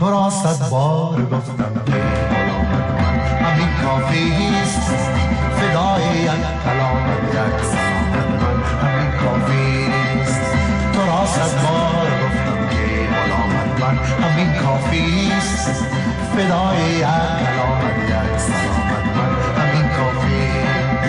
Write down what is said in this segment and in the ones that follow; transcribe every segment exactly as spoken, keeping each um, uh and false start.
تو را صد بار گفتم که غلامت من همین کافیست، فدای یک کلام یک سلامت من همین کافیست. تو را صد بار گفتم که غلامت من همین کافیست، فدای یک کلام یک سلامت من همین کافیست.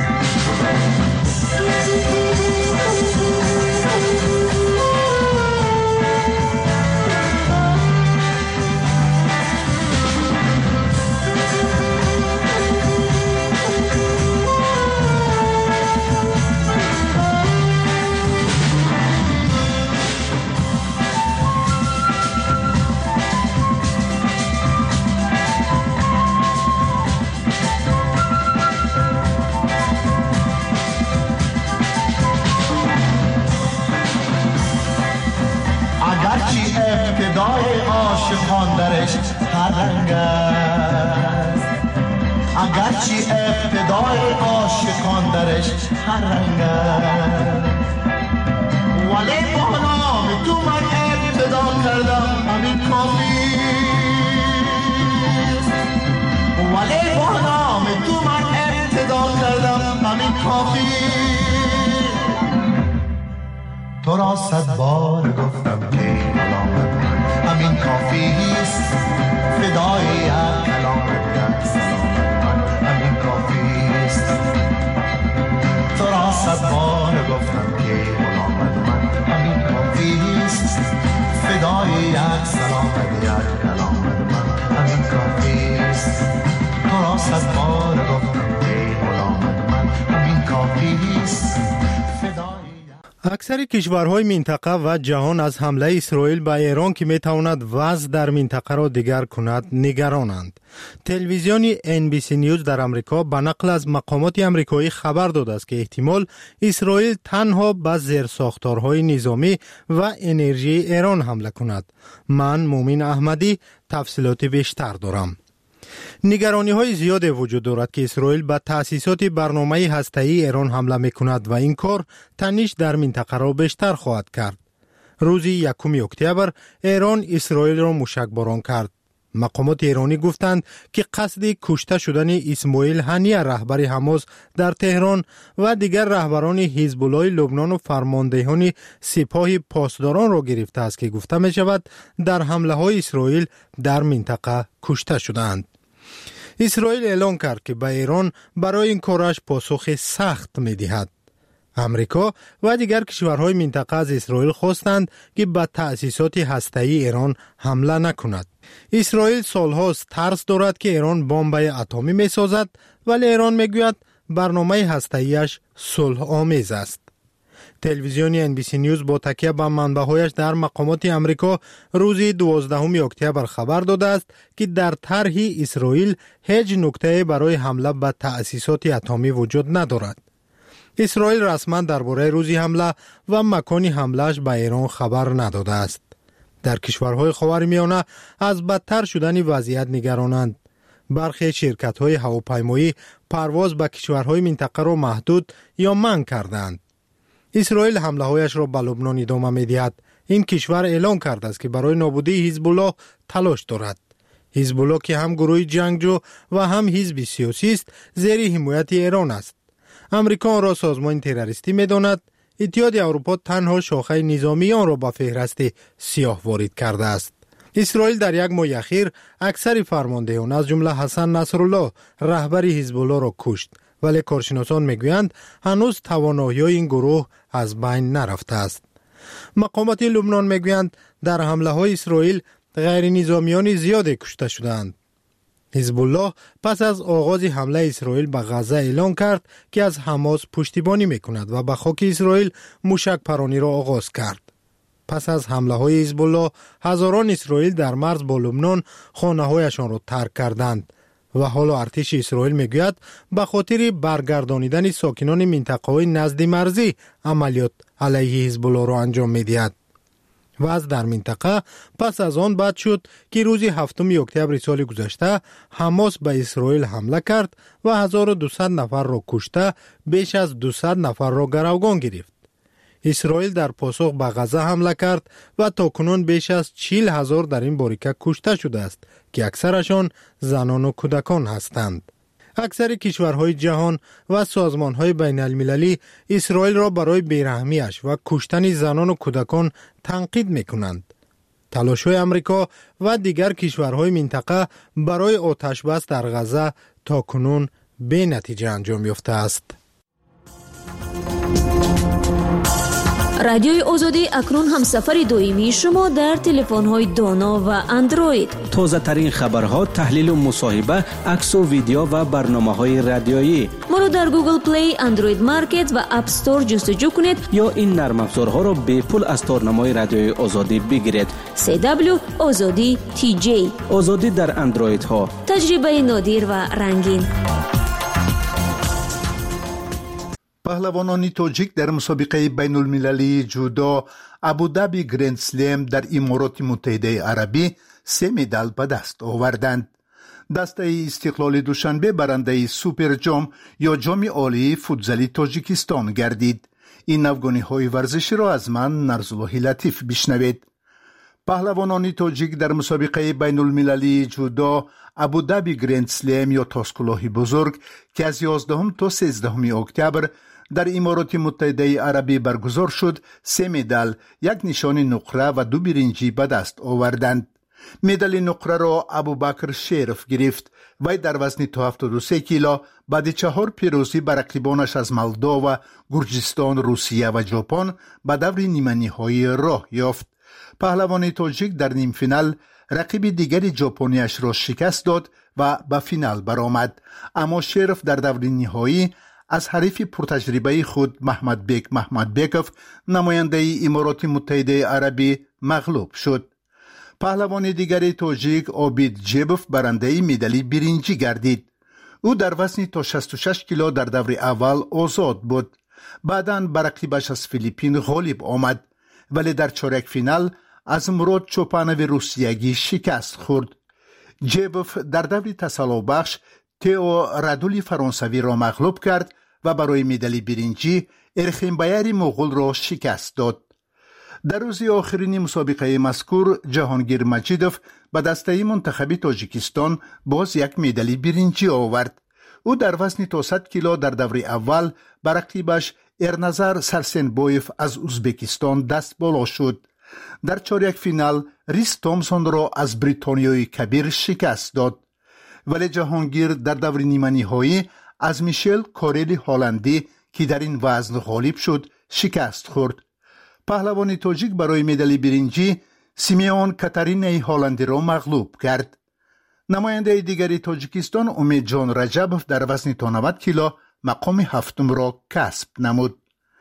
ابتدای عاشقان درش هر رنگ است، اگرچه ابتدای عاشقان درش هر رنگ است، ولی با نام تو من ابتدا کردم همین کافیست، ولی با نام تو من ابتدا کردم همین کافیست. تو را صد بار گفتم که غلامت من همین کافیست، فدای یک کلام یک سلامت من همین کافیست. تو را صد بار گفتم که غلامت من همین کافیست، فدای یک سلامت یک کلامت من همین کافیست. تو را صد بار گفتم که غلامت من همین کافیست. اکثر کشورهای منطقه و جهان از حمله اسرائیل به ایران که میتواند وضع در منطقه را دیگر کند نگرانند. تلویزیون ان بی سی نیوز در امریکا به نقل از مقامات امریکایی خبر داده است که احتمال اسرائیل تنها به زیرساختارهای نظامی و انرژی ایران حمله کند. من مومن احمدی تفصیلات بیشتر دارم. نگرانی های زیاد وجود دارد که اسرائیل به تأسیسات برنامه هسته‌ای ایران حمله میکند و این کار تنش در منطقه را بیشتر خواهد کرد. روز یکم اکتبر ایران اسرائیل را موشکباران کرد. مقامات ایرانی گفتند که قصد کشته شدن اسماعیل هنیه رهبر حماس در تهران و دیگر رهبران حزب الله لبنان و فرماندهان سپاه پاسداران را گرفته است که گفته می شود در حمله های اسرائیل در منطقه کشته شدند. اسرائیل اعلان کرد که به ایران برای این کارش پاسخ سخت می دهد. امریکا و دیگر کشورهای منطقه از اسرائیل خواستند که به تأسیسات هسته‌ای ایران حمله نکند. اسرائیل سالهاست ترس دارد که ایران بمب اتمی می سازد، ولی ایران می گوید برنامه هسته‌ایش صلح آمیز است. تلویزیون ان بی سی نیوز با تکیه به منبع‌هایش در مقامات امریکا روز دوازدهم اکتبر خبر داده است که در طرح اسرائیل هیچ نکته برای حمله به تأسیسات اتمی وجود ندارد. اسرائیل رسما درباره روز حمله و مکان حملهش به ایران خبر نداده است. در کشورهای خاورمیانه از بدتر شدن وضعیت نگرانند. برخی شرکت‌های هواپیمایی پرواز به کشورهای منطقه را محدود یا منع کردند. اسرائیل حمله‌هایش را به لبنان ادامه می‌دهد. این کشور اعلام کرده است که برای نابودی حزب الله تلاش دارد. حزب الله که هم گروه جنگجو و هم حزب سیاسی است، زیر حمایت ایران است. امریکا آن را سازمان تروریستی می‌داند. اتحاد اروپا تنها شاخه نظامی آن را به فهرست سیاه وارد کرده است. اسرائیل در یک ماه اخیر اکثر فرماندهان از جمله حسن نصرالله رهبر حزب الله را کشت، ولی کارشناسان میگویند هنوز توانایی این گروه از بین نرفته است. مقامات لبنان میگویند در حمله های اسرائیل غیر نظامیان زیاد کشته شدند. حزب الله پس از آغاز حمله اسرائیل به غزه اعلان کرد که از حماس پشتیبانی میکند و به خاک اسرائیل موشک پرانی را آغاز کرد. پس از حمله های حزب الله هزاران اسرائیل در مرز با لبنان خانه هایشان را ترک کردند و حالا ارتش اسرائیل میگوید به خاطر برگردانیدن ساکنان منطقه های نزد مرزی عملیات علیه حزب الله را انجام میدهد. وضع در منطقه پس از آن بعد شد که روز هفتم اکتبر سال گذشته حماس به اسرائیل حمله کرد و هزار و دویست نفر را کشته، بیش از دویست نفر را گروگان گرفت. اسرائیل در پاسخ به غزه حمله کرد و تاکنون بیش از چهل هزار در این باریکه کشته شده است که اکثرشان زنان و کودکان هستند. اکثر کشورهای جهان و سازمانهای بین المللی اسرائیل را برای بیرحمیش و کشتن زنان و کودکان تنقید میکنند. تلاش‌های امریکا و دیگر کشورهای منطقه برای آتش بس در غزه تاکنون بی نتیجه انجام یافته است. رادیوی آزادی اکنون هم سفر دویمی شما در تلفن‌های دانا و اندروید. تازه ترین خبرها، تحلیل و مصاحبه، عکس و ویدیو و برنامه‌های رادیویی. ما رو در گوگل پلی، اندروید مارکت و اپ استور جستجو کنید یا این نرم افزارها را به پول از تارنمای رادیوی آزادی بگیرید. سی دبلیو آزادی تی جی. آزادی در اندروید ها. تجربه نادر و رنگین. پهلوانان تاجیک در مسابقه بین المللی جودو ابودابی گرند سلم در امارات متحده عربی سه مدال به دست آوردند. دسته استقلال دوشنبه برنده سوپر جام یا جام عالی فوتزالی تاجیکستان گردید. این افغانی های ورزشی را از من نرزالله لطیف بشنوید. پهلوانان تاجیک در مسابقه بین المللی جودو ابودابی گرند سلم یا تاسکلاه بزرگ که از یازدهم تا سیزدهم اکتبر در امارات متحده عربی برگزار شد، سه مدال، یک نشان نقره و دو برنجی به دست آوردند. مدال نقره را ابوبکر شریف گرفت. وی در وزن تا هفتاد و سه کیلو بعد چهار پیروزی بر رقیبانش از مولداوا، گرجستان، روسیه و ژاپن به دور نیمه نهایی راه یافت. پهلوان تاجیک در نیم فینال رقیب دیگری ژاپنیش را شکست داد و به فینال برآمد، اما شریف در دور نهایی از حریف پرتجربه خود محمد بیک محمد بیکوف نماینده امارات متحده عربی مغلوب شد. پهلوان دیگری تاجیک عابد جیبوف برنده مدال برنجی گردید. او در وزن تا شصت و شش کیلو در دور اول آزاد بود. بعداً بر رقیبش از فیلیپین غالب آمد، ولی در چهارک فینال از مراد چوپانوی روسیگی شکست خورد. جیبوف در دور تسلا بخش تئو رادولی فرانسوی را مغلوب کرد و برای مدال برنجی ارخیم مغول را شکست داد. در روز آخرین مسابقه مذکور جهانگیر مجیدوف به دسته منتخب تاجیکستان باز یک مدال برنجی آورد. او در وزن تا صد کیلو در دور اول بر رقیبش ارنظر سرسنبویف از ازبکستان دست بالا شد. در چهارک فینال ریس تومسون را از بریتانیای کبیر شکست داد، ولی جهانگیر در دور نیمه نهایی از میشل کارلی هالندی که در این وزن غالب شد شکست خورد. پهلوان تاجیک برای مدال برنجی سیمیون کاترینای هالندی را مغلوب کرد. نماینده دیگری تاجیکستان امید جان رجب در وزن تا نود کیلو مقام هفتم را کسب نمود.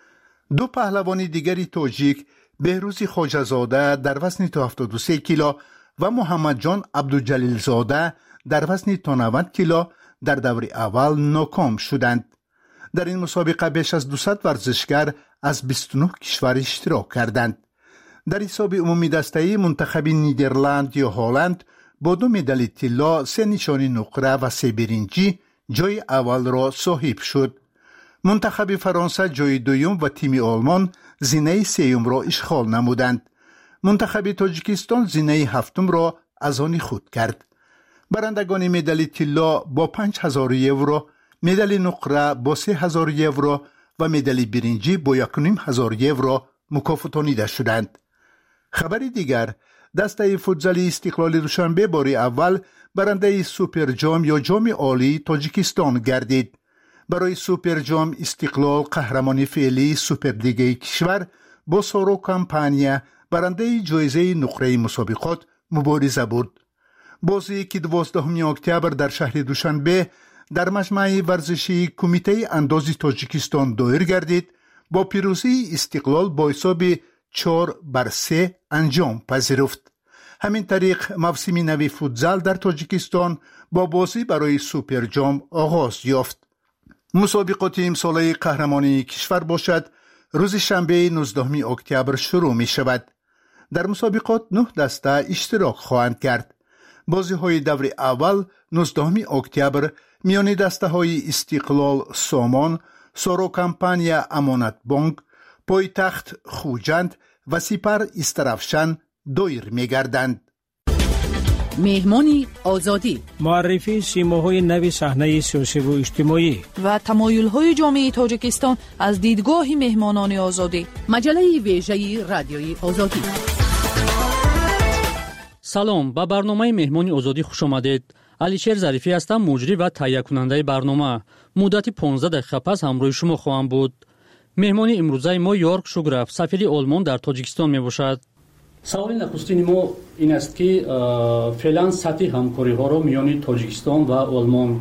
دو پهلوان دیگری تاجیک بهروز خواجه‌زاده در وزن تا هفتاد و سه کیلو و محمد جان عبدالجلیل زاده در وزن تا نود کیلو در دور اول ناکام شدند. در این مسابقه بیش از دویست ورزشکار از بیست و نه کشور اشتراک کردند. در حساب عمومی دسته منتخب نیدرلند یا هلند با دو مدال طلا، سه نشان نقره و سه برنجی جای اول را صاحب شد. منتخب فرانسه جای دوم و تیم آلمان زینه سوم را اشغال نمودند. منتخب تاجیکستان زینه هفتم را از آن خود کرد. برندگان مدال طلا با پنج هزار یورو، مدال نقره با سه هزار یورو و مدال برنجی با یک و نیم هزار یورو مکافاتانیده شدند. خبر دیگر، دسته فوتزالی استقلال دوشنبه بار اول برنده سوپر جام یا جام عالی تاجیکستان گردید. برای سوپر جام استقلال قهرمان فعلی سوپر لیگ کشور با سورو کمپانیا برنده جایزه نقره مسابقات مبارزه بود. بازی که دوازدهم اکتبر در شهر دوشنبه در مجمع ورزشی کمیته اندازی تاجیکستان دایر گردید، با پیروزی استقلال با حساب چهار بر سه انجام پذیرفت. همین طریق موسم نو فوتزال در تاجیکستان با بازی برای سوپر جام آغاز یافت. مسابقات امساله قهرمانی کشور باشد روز شنبه نوزدهم اکتبر شروع می شود. در مسابقات نه دسته اشتراک خواهند کرد. بازی های دور اول نوزدهم اکتبر میان دسته های استقلال سامان، سورو کمپانیا امانت بانک، پایتخت خوجند و سپر استرافشان دویر می‌گردند. مهمانی آزادی، معرفی سیماهای نوی صحنه سیاسی و اجتماعی و تمایل‌های جامعه تاجیکستان از دیدگاه مهمانان آزادی. مجله ویژه رادیوی آزادی. سلام، با برنامه مهمانی آزادی خوش آمدید. علیشیر ظریفی هستم، مجری و تهیه کننده برنامه. مدت پانزده دقیقه پس همراه شما خواهم بود. مهمانی امروزه ما یورک شوگرف، سفیر آلمان در تاجیکستان می باشد. سوال نخستین ما این است که فعلا سطح همکاری ها را میان تاجیکستان و آلمان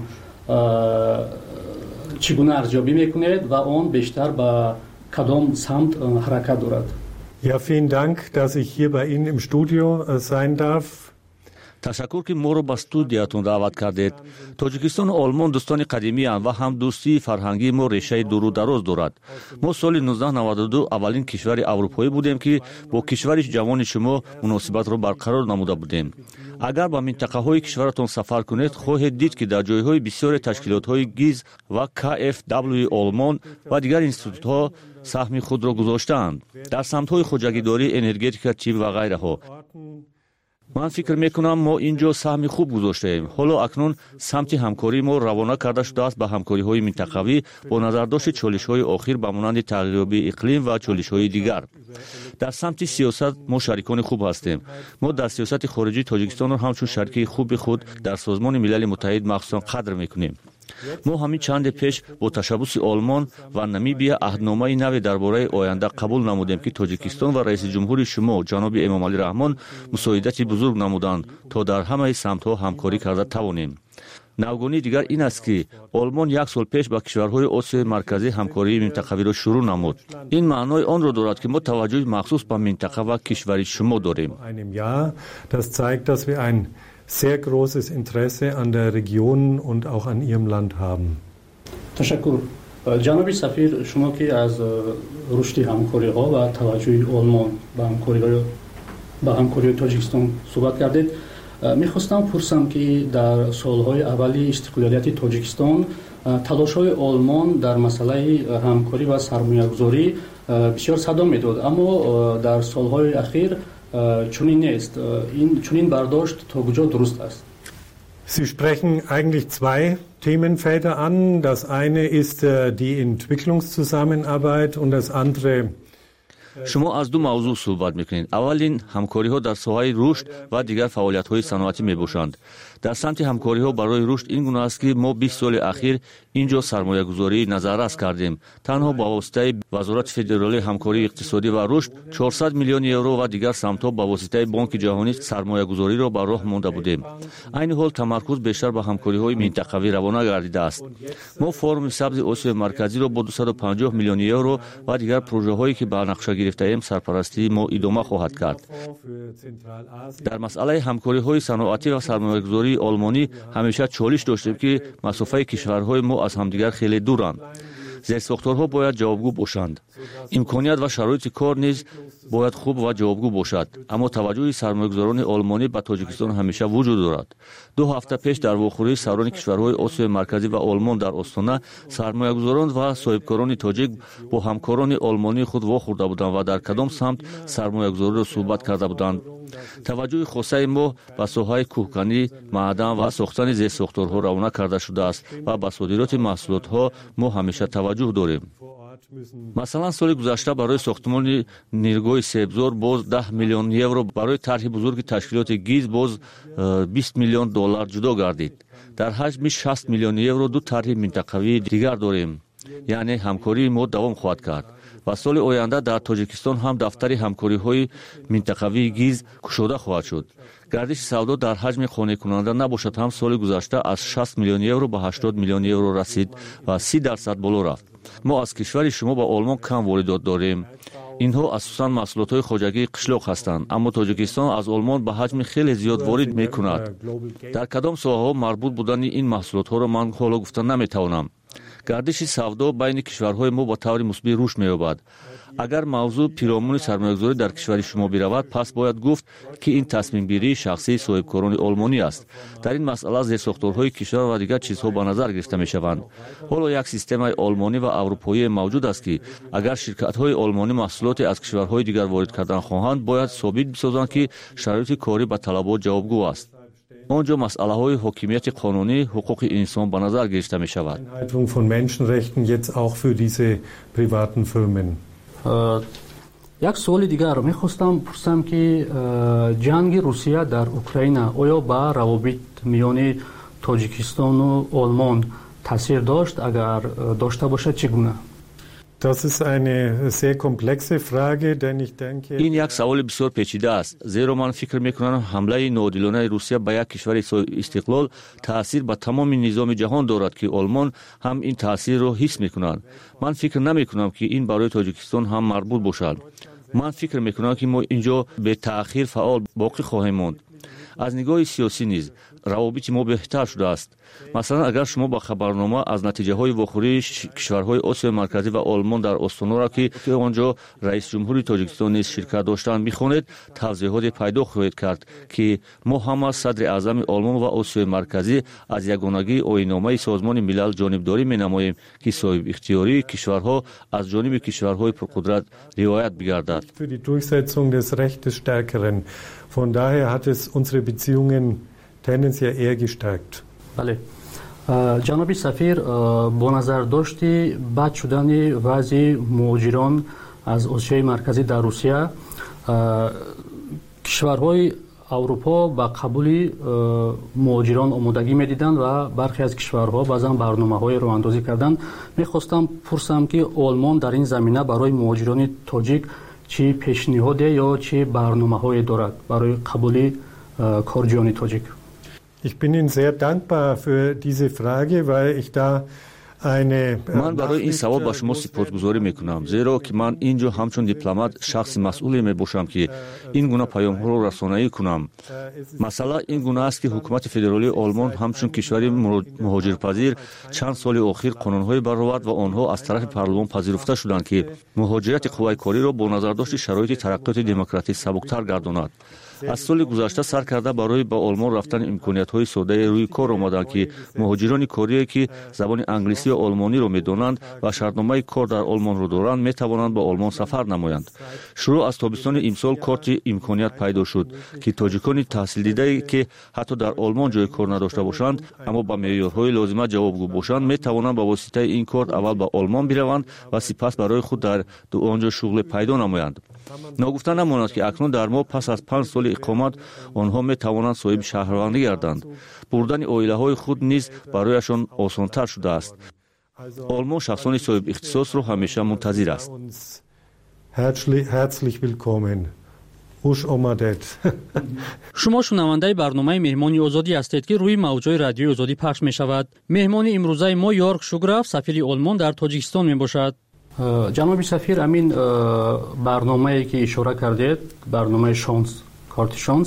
چگونه ارزیابی میکنید و آن بیشتر به کدام سمت حرکت دارد؟ Ja, vielen Dank, dass ich hier bei Ihnen im Studio sein darf. تشکر که ما رو به استودیوتون دعوت کردید. تاجیکستان و آلمان دوستان قدیمی اند و هم دوستی فرهنگی ما ریشه دور و دراز دارد. ما سال نوزده نود و دو اولین کشور اروپایی بودیم که با کشور جوان شما مناسبت رو برقرار نموده بودیم. اگر به منطقه های کشورتون سفر کنید خواهید دید که در جایهای بسیار تشکیلات های گیز و کی اف دبلیو آلمان و دیگر انستیتوت ها سهم خود را گذاشتند در سمت های خودجگیداری، انرژتیک، چیپ و غیره ها. من فکر میکنم ما اینجا سهم خوب گذاشته ایم. حالا اکنون سمت همکاری ما روانه کرده شده است به همکاری های منطقوی با نظر داشت چالش های آخر به مانند تغییریابی اقلیم و چالش های دیگر. در سمت سیاست ما شریکان خوب هستیم. ما در سیاست خارجی تاجیکستان را همچون شریک خوب خود در سازمان ملل متحد مخصوصا قدر میکنیم. ما همین چند پیش با تشبث آلمان و نمیبیا عهدنامه نوی درباره آینده قبول نمودیم که تاجیکستان و رئیس جمهور شما جناب امام علی رحمان مساعدت بزرگ نمودند تا در همه سمت‌ها همکاری کرده توانیم. نوگانی دیگر این است که آلمان یک سال پیش با کشورهای آسیای مرکزی همکاری منطقوی را شروع نمود. این معنای آن را دارد که ما توجه مخصوص به منطقه و کشور شما داریم. sehr großes Interesse an der Region und auch an ihrem Land haben. تشکر. جناب سفیر، شما که از رشد همکاری ها و توجه آلمان به همکاری به همکاری تاجیکستان صحبت کردید، میخواستم پرسم که در سالهای اولی استقلالیت تاجیکستان تلاش های آلمان در مسئله همکاری و سرمایه‌گذاری بسیار صدا میداد، اما در سالهای اخیر چنین نیست. این چنین برداشت تا کجا درست است؟ Sie sprechen eigentlich zwei Themenfelder an. Das eine ist die Entwicklungszusammenarbeit und das andere شما از دو موضوع صحبت میکنید. اولین همکاری ها در ساحه رشد و دیگر فعالیت های صنعتی میباشند. در سمت همکاری ها برای رشد این گونه است که ما بیست سال اخیر اینجا سرمایه گذاری نظررس کردیم. تنها با واسطه وزارت فدرالی همکاری اقتصادی و رشد چهارصد میلیون یورو و دیگر سمت ها با واسطه بانک جهانی سرمایه گذاری را بر راه مانده بودیم. این حال تمرکز بیشتر به همکاری های منطقوی روانه گردیده است. ما فورم سبز آسیای مرکزی را با دویست و پنجاه میلیون یورو و دیگر پروژه هایی که به نقشه گرفته ایم سرپرستی ما ادامه خواهد کرد. در مسئله همکاری های صنعتی و سرمایه گذاری آلمانی همیشه چالش داشتیم که مسافه کشورهای ما از همدیگر خیلی دورند. زیرساختارها باید جوابگو باشند. امکانیت و شرایط کار نیز باید خوب و جوابگو باشد. اما توجه سرمایه‌گذاران آلمانی به تاجیکستان همیشه وجود دارد. دو هفته پیش در واخوری سران کشورهای آسیای مرکزی و آلمان در آستانه سرمایه‌گذاران و صاحبکاران تاجیک با همکاران آلمانی خود واخورده بودند و در کدام سمت سرمایه‌گذاری را صحبت کرده بودند. توجه خاصه ما به ساحه کوهکنی، معدن و ساختن زیرساختارها روانه کرده شده است و به صادرات محصولات‌ها ما همیشه توجه داریم. مثلا سال گذشته برای ساختمان نیرگاه سیبزار باز ده میلیون یورو، برای طرح بزرگ تشکیلات گیز باز بیست میلیون دلار جدا گردید. در حجم شصت میلیون یورو دو طرح منطقوی دیگر داریم. یعنی همکاری ما دوام خواهد کرد و سال آینده در تاجیکستان هم دفتر همکاری های منطقوی گیز گشوده خواهد شد. گردش سودا در حجم خانه کننده نباشد هم سال گذشته از شصت میلیون یورو به هشتاد میلیون یورو رسید و سی درصد بالا رفت. ما از کشور شما با آلمان کم واردات داریم. اینها اساساً محصولات های خواجگی قشلاق هستند، اما تاجیکستان از آلمان به حجم خیلی زیاد وارد میکند. در کدام ساحه‌ها مربوط بودن این محصولات ها را من حالا گفتن نمیتوانم. گردش سودا بین کشورهای ما با طور مثبت رشد می‌یابد. агар мавзӯъ пиромони сармоягузорӣ дар кишвари шумо биравад, пас бояд гуфт, ки ин тасмимгирии шахсии соҳибкорони олмонӣ аст. дар ин масъала зерсохторҳои кишвар ва дигар чизҳо ба назар гирифта мешаванд. ҳоло як системаи олмонӣ ва аврупоие мавҷуд аст, ки агар ширкатҳои олмонӣ маҳсулоте аз кишварҳои дигар ворид кардан хоҳанд, бояд собит бисозанд, ки шароити корӣ ба талабот ҷавобгӯ аст. онҷо масъалаҳои ҳокимияти қонунӣ, ҳуқуқи инсон ба назар гирифта мешавад. як суоли дигар мехостам пурсам, ки ҷанги Русия дар Украина оё ба равобит миёни Тоҷикистону Олмон таъсир дошт? Агар дошта бошад, чӣ гуна? ин як саволи бисёр печида аст, зеро ман фикр мекунам ҳамлаи ноодилонаи Русия ба як кишвари соҳибистиқлол таъсир ба тамоми низоми ҷаҳон дорад, ки олмон ҳам ин таъсирро ҳис мекунанд. ман фикр намекунам, ки ин барои Тоҷикистон ҳам марбут бошад. ман фикр мекунам, ки мо инҷо бетаъхир фаъол боқӣ хоҳем монд. аз нигоҳи сиёсӣ низ равобити мо беҳтар шудааст. масалан, агар шумо ба хабарнома аз натиҷаҳои вохӯрии кишварҳои Осиёи Марказӣ ва Олмон дар Остоноро, ки онҷо раисҷумҳури Тоҷикистон низ ширкат доштанд, бихонед, тавзеҳоте пайдо хоҳед кард, ки мо ҳама садри аъзами Олмон ва Осиёи Марказӣ аз ягонагии оинномаи Созмони милал ҷонибдорӣ менамоем, ки соҳибихтиёрии кишварҳо аз ҷониби кишварҳои пурқудрат риоят бигардад. Von daher hat es unsere Beziehungen tendenziell eher gestärkt. Bale. ҷаноби сафир, бо назардошти бад шудани вазъи муҳоҷирон аз Осиёи Марказӣ дар Русия, кишварҳои Аврупо ба қабули муҳоҷирон омодагӣ медиданд ва бархе аз кишварҳо баъзан барномаҳои роҳандозӣ карданд. мехостам пурсам, ки Олмон дар ин замина барои муҳоҷирони тоҷик чӣ пешниҳоде ё чӣ барномаҳое дорад барои қабули корҷиёни тоҷик? Ich bin Ihnen sehr dankbar für diese Frage, weil ich da ман барои ин савол ба шумо сипосгузорӣ мекунам, зеро ки ман инҷо ҳамчун дипломат шахси масъуле мебошам, ки ин гуна паёмҳоро расонаӣ кунам. масъала ин гуна аст, ки ҳукумати федералии Олмон ҳамчун кишвари муҳоҷирпазир чанд соли охир қонунҳое баровард ва онҳо аз тарафи парлумон пазируфта шуданд, ки муҳоҷирати қувваи кориро бо назардошти шароити тараққиёти демократӣ сабуктар гардонад. аз соли гузашта сар карда барои ба Олмон рафтани имкониятҳои содае рӯи кор омаданд, ки муҳоҷирони корие, ки забони англисӣ ё олмониро медонанд ва шартномаи кор дар Олмонро доранд, метавонанд ба Олмон сафар намоянд. шурӯъ аз тобистони имсол корти имконият пайдо шуд, ки тоҷикони таҳсилдидае, ки ҳатто дар Олмон ҷои кор надошта бошанд, аммо ба меъёрҳои лозима ҷавобгӯ бошанд, метавонанд ба воситаи ин корт аввал ба Олмон бираванд ва сипас барои худ дар онҷо шуғле пайдо намоянд. ногуфта намонад, ки акнун дар мо пас аз панҷ соли иқомат онҳо метавонанд соҳиби шаҳрвандӣ гарданд. бурдани оилаҳои худ низ барояшон осонтар шудааст. олмон шахсони соҳибихтисосро ҳамеша мунтазир аст. Herzlich willkommen. Уш омадед. шумо шунавандаи барномаи меҳмони озодӣ ҳастед, ки рӯи мавҷҳои радиои озодӣ пахш мешавад. меҳмони имрӯзаи мо Йорк Шуграф, сафири Олмон дар Тоҷикистон мебошад. ҷаноби сафир, амин барномае ки ишора кардед, барномаи шонс, корти шонс,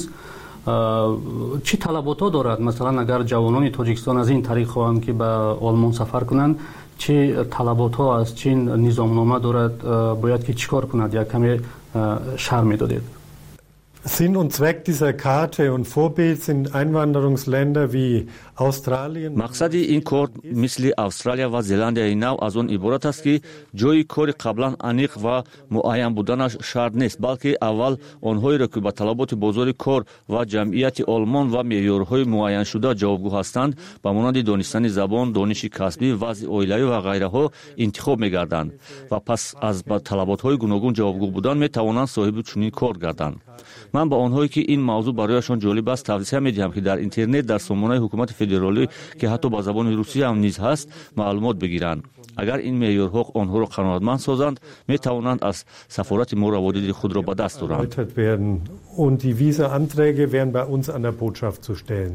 чӣ талаботҳо дорад? масалан, агар ҷавонони Тоҷикистон аз ин тариқ хоҳанд, ки ба Олмон сафар кунанд, чӣ талаботҳо аст, чӣ низомнома дорад, бояд ки чӣ кор кунад? як каме шарҳ медодед. Sinn und Zweck dieser Karte und Vorbild sind Einwanderungsländer wie Australien. мақсади ин кор мисли Австралия ва Зеландияи нав аз он иборат аст, ки ҷои кори қаблан аниқ ва муайян буданаш шарт нест, балки аввал онҳоеро, ки ба талаботи бозори кор ва ҷамъияти Олмон ва меъёрҳои муайяншуда ҷавобгӯ ҳастанд, ба монанди донистани забон, дониши касбӣ, вазъи оилавӣ ва ғайраҳо интихоб мегарданд ва пас аз ба талаботҳои гуногун ҷавобгӯ будан метавонанд соҳиби чунин кор гарданд. ман ба онҳое, ки ин мавзӯъ барояшон ҷолиб аст, тавсия медиҳам, ки дар интернет дар сомонаи ҳукумати федералӣ, ки ҳатто ба забони русӣ ҳам низ ҳаст, маълумот бигиранд. агар ин меъёрҳо онҳоро қаноатманд созанд, метавонанд аз сафорати мо раводиди худро ба даст оранд. Und die Visa-Anträge wären bei uns an der Botschaft zu stellen.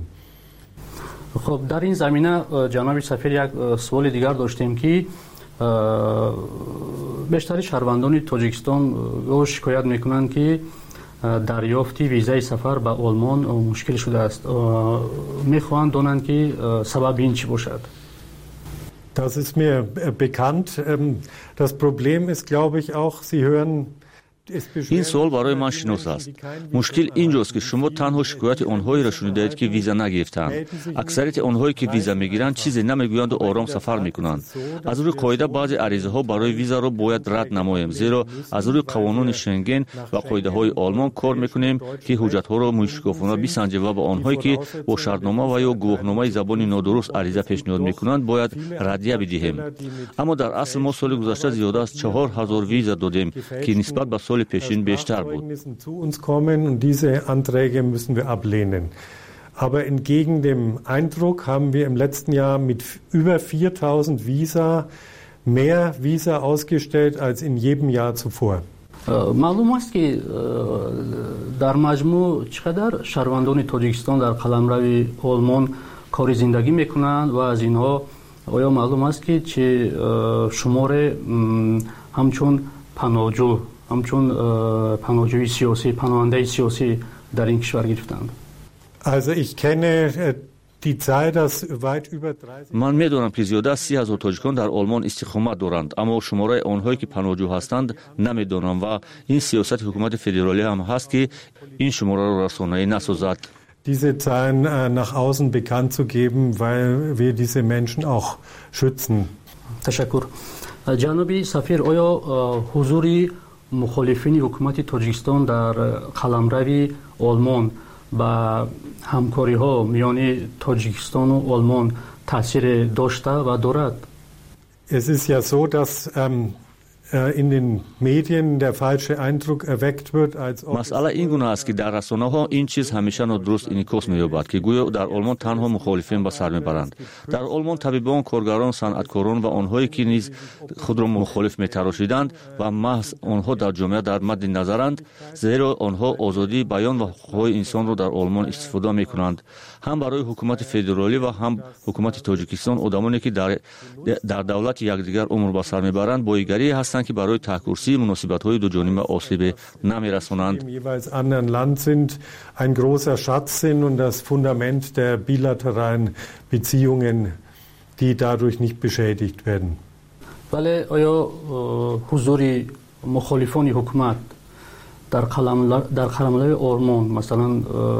خب در این زمینه جناب سفیر یک سوال دیگر داشتیم که بیشتری شهروندان تاجیکستان شکایت میکنند که دریافتی ویزای سفر به آلمان مشکل شده است. میخواهند دانند که سبب این چی باشد؟ Das ist mir bekannt. Das Problem ist, glaube ich, auch, Sie hören, این سوال برای من شناس است. مشکل اینجاست که شما تنها شکایت آنهایی را شنیدید که ویزا نگرفتند. اکثریت آنهایی که ویزا میگیرند چیزی نمیگویند و آرام سفر میکنند. از روی قاعده بعضی عریضه ها برای ویزا را باید رد نماییم، زیرا از روی قوانین شنگن و قاعده های آلمان کار میکنیم که حجت ها را موشکافانه بسنجیم و به آنهایی که با شرطنامه و یا گواهنامه زبانی نادرست عریضه پیشنهاد میکنند باید ردیه بدهیم. اما در اصل ما سال گذشته زیاده از چهار هزار ویزا دادیم که نسبت به سال پیشین بیشتر بود. Zu uns kommen und diese Anträge müssen wir ablehnen. Aber entgegen dem Eindruck haben wir im letzten Jahr mit über viertausend Visa mehr Visa ausgestellt als in jedem Jahr zuvor. معلوم است که در مجموع چقدر شهروندان تاجیکستان در قلمرو آلمان کار زندگی میکنند و از اینها آیا معلوم است که چه شمار همچون پناهجو همچون پناهجوی سیاسی پناهنده سیاسی در این کشور گرفتند؟ Also ich kenne die Zahl, dass weit über dreißig من میدونم که زیاده از سی هزار تاجیکان در آلمان استقامت دارند، اما شماره آنهایی که پناهجو هستند نمیدونم و این سیاست حکومت فدرالی هم هست که این شماره را رسانه‌ای نسازد. Diese Zahlen nach außen bekannt zu geben, weil wir diese Menschen auch schützen. تشکر. جناب سفیر، آیا حضور مخالفین حکومت تاجیکستان در قلمرو آلمان با همکاری ها میان تاجیکستان و آلمان تاثیر داشته و دارد؟ Es ist ja so, dass ähm, in den Medien der falsche Eindruck erweckt wird, als ob مسئله این گونه است که در رسانه ها این چیز همیشه نادرست انعکاس می‌یابد که گویا در آلمان تنها مخالفین به سر میبرند. در آلمان طبیبان، کارگران، صنعتکاران و آنهایی که نیز خود را مخالف می‌تراشیدند و محض آنها در جامعه در مد نظرند، زیرا آنها آزادی بیان و حقوق انسان را در آلمان استفاده می‌کنند. هم برای حکومت فدرالی و هم حکومت تاجیکستان آدمانی که در در دولت یکدیگر عمر به سر میبرند بایگری هستند که برای تحکرسی مناسبت‌های دو جانبه آسیب نمی‌رسانند. im jeweils anderen Land sind, ein großer Schatz sind und das Fundament der bilateralen Beziehungen, die dadurch nicht beschädigt werden. ولی آیا حضور مخالفان حکومت در قلمرو در قلمرو آلمان مثلا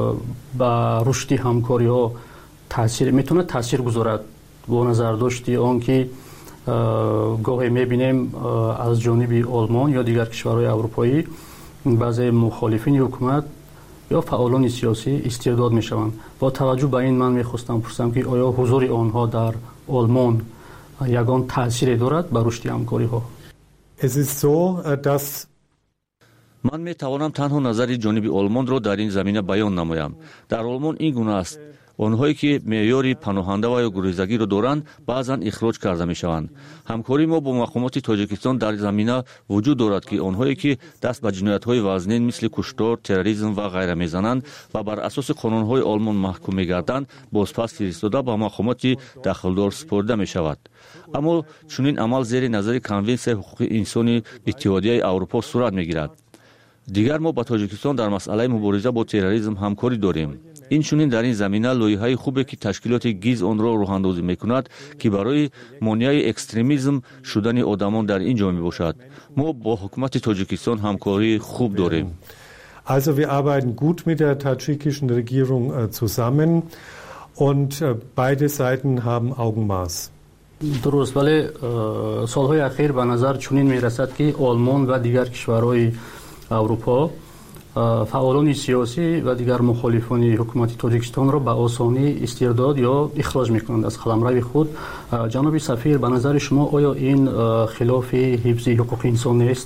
با رشد همکاری ها تاثیر میتونه تاثیر گذارد؟ با نظر داشتی آن که گاهی میبینیم از جانب آلمان یا دیگر کشورهای اروپایی بعضی مخالفین حکومت یا فعالان سیاسی استرداد میشوند. با توجه به این من میخواستم پرسم که آیا حضور آنها در آلمان یگان تاثیر دارد بر رشد همکاری ها؟ Es ist so, dass من می توانم تنها نظر جانب آلمان را در این زمینه بیان نمایم. در آلمان این گونه است: آنهایی که معیار پناهنده و یا گریزگی را دارند بعضا اخراج کرده می شوند. همکاری ما با مقامات تاجیکستان در زمینه وجود دارد که آنهایی که دست به جنایت های وزنین مثل کشتار، تروریسم و غیره میزنند و بر اساس قانون های آلمان محکوم می گردند بازپس فرستاده به مقامات دخلدار سپرده می شود. اما چنین عمل زیر نظر کنونسیون حقوق انسانی اتحادیه اروپا صورت می گیرد. دیگر ما با تاجیکستان در مسئله مبارزه با تروریسم همکاری داریم. این چنین در این زمینه لایحه‌ای خوبه که تشکیلات گیز آن را راه‌اندازی می‌کند که برای مانع اکستریمیسم شدن آدمان در این جامعه باشد. ما با حکومت تاجیکستان همکاری خوب داریم. Also wir arbeiten gut mit der tadschikischen Regierung äh, zusammen und äh, beide Seiten haben Augenmaß. درست، ولی سالهای اخیر به نظر چنین می‌رسد که آلمان و دیگر کشورهای اروپا فعالان سیاسی و دیگر مخالفان حکومت تاجیکستان را به آسانی استرداد یا اخراج میکنند از قلمرو خود. جناب سفیر، به نظر شما آیا این خلاف حفظ حقوق انسان نیست؟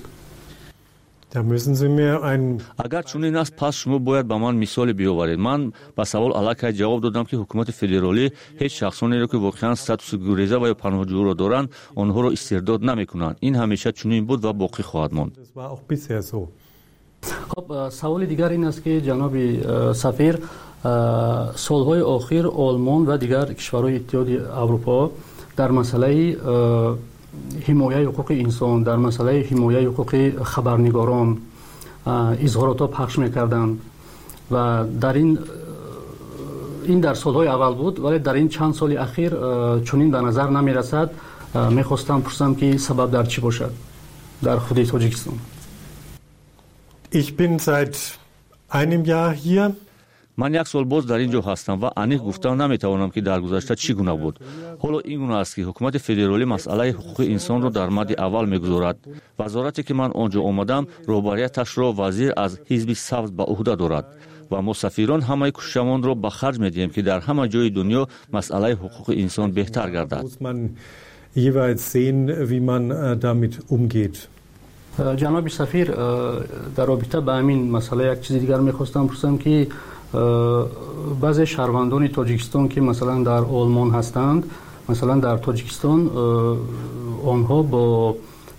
اگر چنین است پس شما باید به من مثال بیاورید. من به سوال الکی جواب دادم که حکومت فدرالی هیچ شخصانی را که واقعا استاتوس گریزه و یا پناهجو را دارند آنها را استرداد نمیکنند. این همیشه چنین بود و باقی خواهد ماند. خب سوال دیگر این است که جناب سفیر، سالهای اخیر آلمان و دیگر کشورهای اتحادیه اروپا در مسئله حمایت حقوق انسان، در مسئله حمایت حقوق خبرنگاران اظهارات پخش میکردند و در این این در سالهای اول بود، ولی در این چند سال اخیر چنین به نظر نمیرسد میخواستم پرسم که سبب در چی باشد در خود تاجیکستان. Ich bin seit einem Jahr hier. من یک سال باز در اینجا هستم و انیق گفتن نمیتوانم که در گذشته چی گونه بود. حالا این گونه است که حکومت فدرالی مسئله حقوق انسان را در مد اول میگذارد. وزارتی که من آنجا آمدم رهبریتش را وزیر از حزب سبز به عهده دارد و ما سفیران همه کوششمان را به خرج میدهیم که در همه جای دنیا مسئله حقوق انسان بهتر گردد. jeweils sehen, wie man damit umgeht. جناب سفیر، در رابطه با همین مسئله یک چیز دیگر میخواستم پرسم که بعضی شهروندان تاجیکستان که مثلا در آلمان هستند، مثلا در تاجیکستان آنها با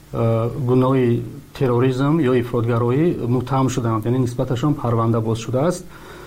گناه تروریسم یا افراطگرایی متهم شدند، یعنی نسبتشان پرونده باز شده است.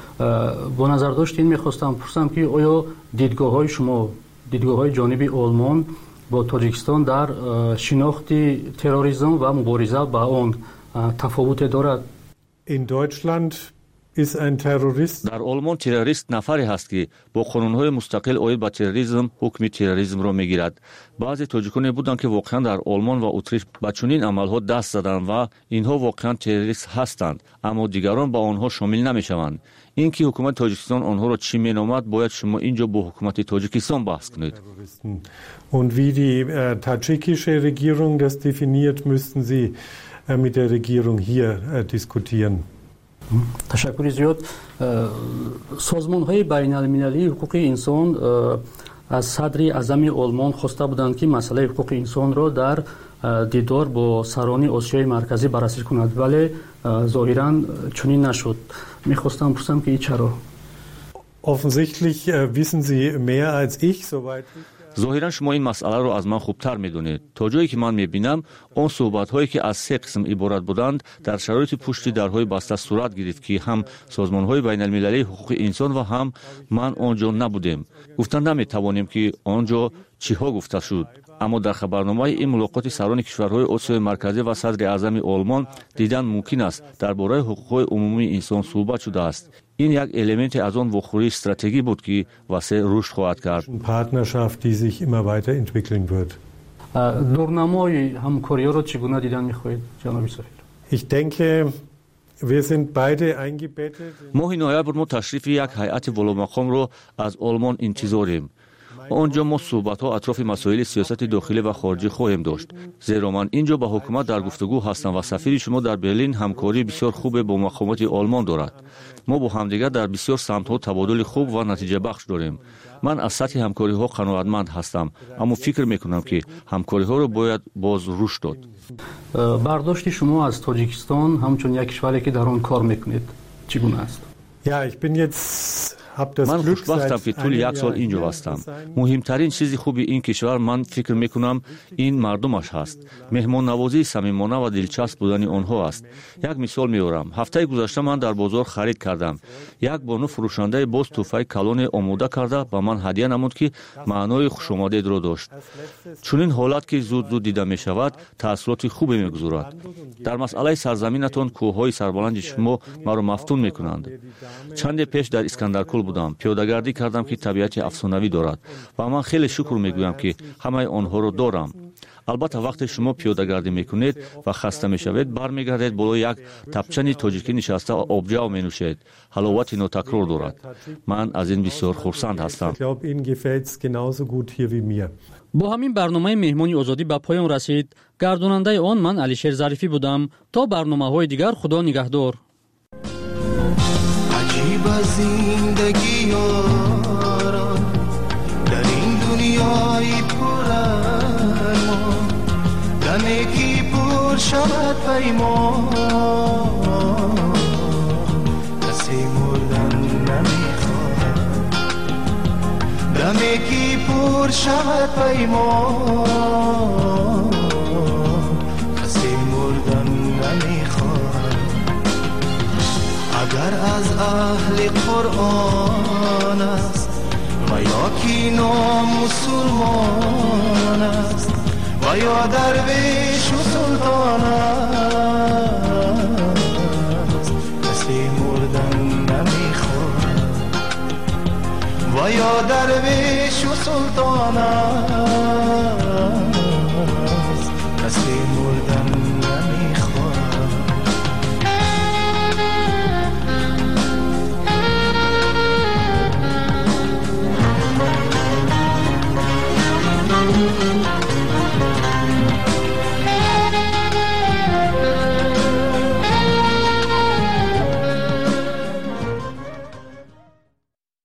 با نظر داشت این میخواستم پرسم که آیا دیدگاه های شما، دیدگاه های جانب آلمان با تاجیکستان در شناخت تروریسم و مبارزه با آن تفاوت دارد؟ In Deutschland ist ein Terrorist. در آلمان تروریست نفری هست که با قانون‌های مستقل آید به تروریسم حکم تروریسم را میگیرد. بعضی تاجیکانی بودند که واقعا در آلمان و اتریش به چنین عملها دست زدند و اینها واقعا تروریست هستند، اما دیگران با آنها شامل نمیشوند. این که حکومت تاجیکستان آنها را چی مینامد باید شما اینجا با حکومت تاجیکستان بحث کنید. Und wie die äh, tadschikische Regierung das definiert, müssten Sie äh, mit der Regierung hier äh, diskutieren. تشکر زیاد. سازمان‌های بین‌المللی حقوق انسان از صدر اعظم آلمان خواسته بودند که مسئله حقوق انسان را در دیدار با سران آسیای مرکزی بررسی کند، ولی ظاهراً چنین نشد. می‌خواستم پرسم که چرا؟ Offensichtlich äh, wissen Sie mehr als ich, soweit ich ظاهرا شما این مسئله رو از من خوبتر میدونید. تا جایی که من میبینم آن صحبت هایی که از سه قسم عبارت بودند در شرایط پشت درهای بسته صورت گرفت که هم سازمان های بین المللی حقوق انسان و هم من آنجا نبودیم. گفتن نمیتوانیم که آنجا چی ها گفته شد، اما در خبرنامه این ملاقات سران کشورهای آسیای مرکزی و صدر اعظم آلمان دیدن ممکن است درباره حقوق عمومی انسان صحبت شده است. این یک الیمنت از آن وخوری استراتژی بود که واسه رشد خواهد کرد. Partnerschaft, die sich immer weiterentwickeln wird. دورنمای همکاری را چگونه دیدن می‌خواهید جناب سفیر؟ Ich denke, wir sind beide eingebettet. ماه نوامبر ما تشریف یک هیئت والامقام را از آلمان انتظاریم. آنجا ما صحبت‌ها اطراف مسائل سیاست داخلی و خارجی خواهیم داشت. زیرا من اینجا با حکومت در گفتگو هستم و سفیر شما در برلین همکاری بسیار خوب با مقامات آلمان دارد. ما با همدیگر در بسیار سمت‌ها تبادل خوب و نتیجه بخش داریم. من از سطح همکاری‌ها قناعتمند هستم، اما فکر می‌کنم که همکاری‌ها را باید باز رشد داد. برداشت شما از تاجیکستان همچون یک کشوری که در آن کار می‌کنید چگونه است؟ Ja, ich bin jetzt من خوشبختم که طول یک سال اینجا هستم. مهمترین چیز خوبی این کشور من فکر میکنم این مردمش هست. مهمان نوازی صمیمانه و دلچسب بودن آنها است. یک مثال میارم. هفته گذشته من در بازار خرید کردم. یک بانو فروشنده باز توفای کلون آماده کرده به من هدیه نمود که معنای خوشامدید را داشت. چون این حالت که زود زود دیده می شود تاثیرات خوبی میگذارد. در مسئله سرزمینتان کوههای سربلند شما مرا مفتون میکنند. چند پیش در اسکندرکل بودم، پیاده‌گردی کردم که طبیعت افسانه‌ای دارد و من خیلی شکر میگویم که همه آنها را دارم. البته وقتی شما پیاده‌گردی میکنید و خسته میشوید برمیگردید بالای یک تپچنی تاجیکی نشسته و آبجو مینوشید. حلاوت ناتکرار دارد. من از این بسیار خرسند هستم. با همین برنامه مهمانی آزادی به پایان رسید. گرداننده آن من علیشیر ظریفی بودم. تا برنامه‌های دیگر خدا نگهدار. عجیب زندگی یارا در این دنیای پر ارمان، دمی که پر شود پیمان کسی مردن نمیخواد، دمی که پر شود پیمان کسی مردن نمیخواد. اگر از اهل قرآن است و یا کی نامسلمان است و یا درویش و سلطان است کسی مردن نمیخواد، و یا درویش و سلطان است نفس مردن